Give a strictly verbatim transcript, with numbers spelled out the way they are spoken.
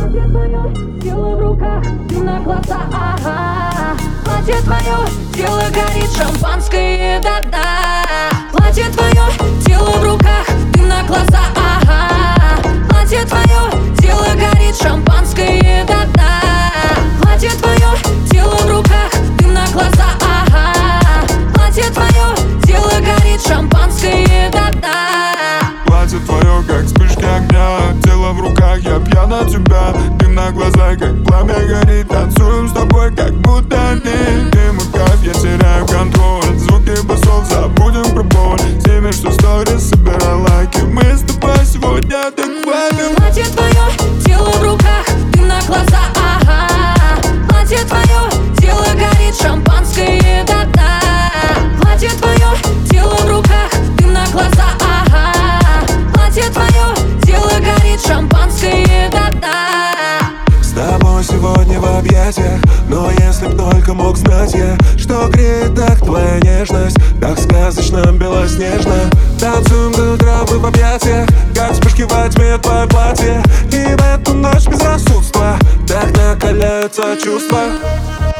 Платье твое, тело в руках, дым на глаза, ага. Платье твое, тело горит, шампанское до дна. Платье твое, тело в руках, дым на глаза, ага. Платье твое, тело горит, шампанское до дна. Платье твое, тело в руках, дым на глаза, ага. Платье твое, тело горит, шампанское до дна. Платье твое, как вспышки огня, тело в руках, я пьян от тебя. Дым на глаза, как пламя горит, танцуем с тобой, как будто одни. Ты мой кайф, я теряю контроль, звуки басов, забудем про боль. Снимешь что сторис, собирай лайки, мы с тобой сегодня так вайбим. Платье твое, тело в руках, дым на глаза, ага. Платье твое, тело горит, шампанское до дна. Платье твое, тело в руках, дым на глаза, ага. Платье твое, тело горит, шампанское до дна. С тобой сегодня в объятиях, но если б только мог знать я, что греет так твоя нежность, так сказочно белоснежно. Танцуем до утра мы в объятиях, как вспышки во тьме твое платье. И в эту ночь безрассудства так накаляются чувства.